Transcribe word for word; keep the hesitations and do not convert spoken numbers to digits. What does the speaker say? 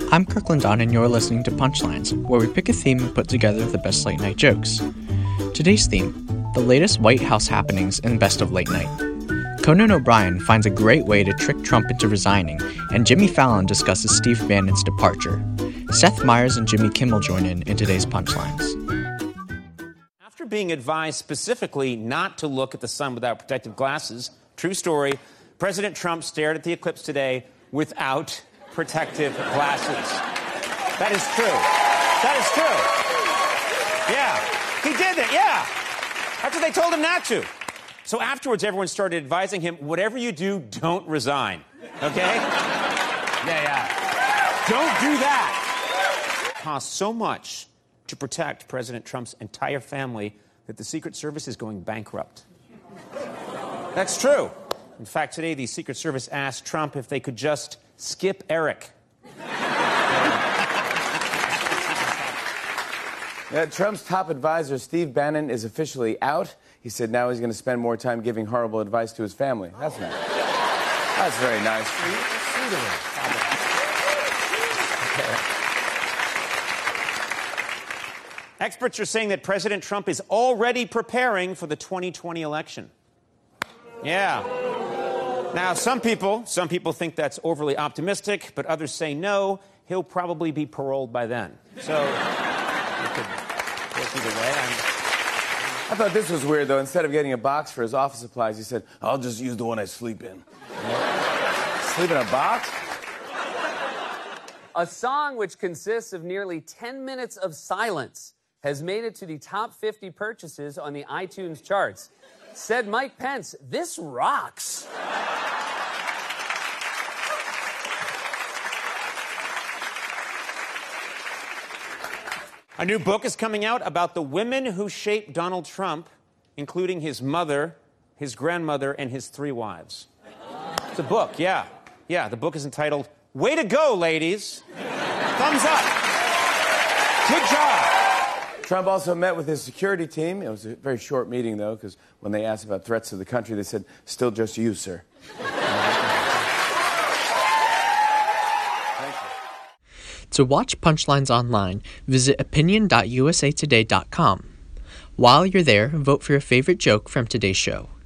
I'm Kirkland Don, and you're listening to Punchlines, where we pick a theme and put together the best late night jokes. Today's theme, the latest White House happenings in Best of Late Night. Conan O'Brien finds a great way to trick Trump into resigning, and Jimmy Fallon discusses Steve Bannon's departure. Seth Meyers and Jimmy Kimmel join in in today's Punchlines. After being advised specifically not to look at the sun without protective glasses, true story, President Trump stared at the eclipse today without protective glasses. That is true. That is true. Yeah, he did it, yeah. After they told him not to. So afterwards, everyone started advising him, whatever you do, don't resign. Okay? Yeah, yeah. Don't do that. It costs so much to protect President Trump's entire family that the Secret Service is going bankrupt. That's true. In fact, today, the Secret Service asked Trump if they could just skip Eric. Yeah, Trump's top advisor, Steve Bannon, is officially out. He said now he's going to spend more time giving horrible advice to his family. That's nice. That's very nice. Experts are saying that President Trump is already preparing for the twenty twenty election. Yeah. Now, some people, some people think that's overly optimistic, but others say no, he'll probably be paroled by then. So, you could look either way. I'm... I thought this was weird, though. Instead of getting a box for his office supplies, he said, I'll just use the one I sleep in. Sleep in a box? A song which consists of nearly ten minutes of silence has made it to the top fifty purchases on the iTunes charts. Said Mike Pence, this rocks. A new book is coming out about the women who shaped Donald Trump, including his mother, his grandmother, and his three wives. It's a book, yeah. Yeah, the book is entitled, Way to Go, Ladies. Thumbs up. Good job. Trump also met with his security team. It was a very short meeting, though, because when they asked about threats to the country, they said, still just you, sir. To watch Punchlines online, visit opinion dot u s a today dot com. While you're there, vote for your favorite joke from today's show.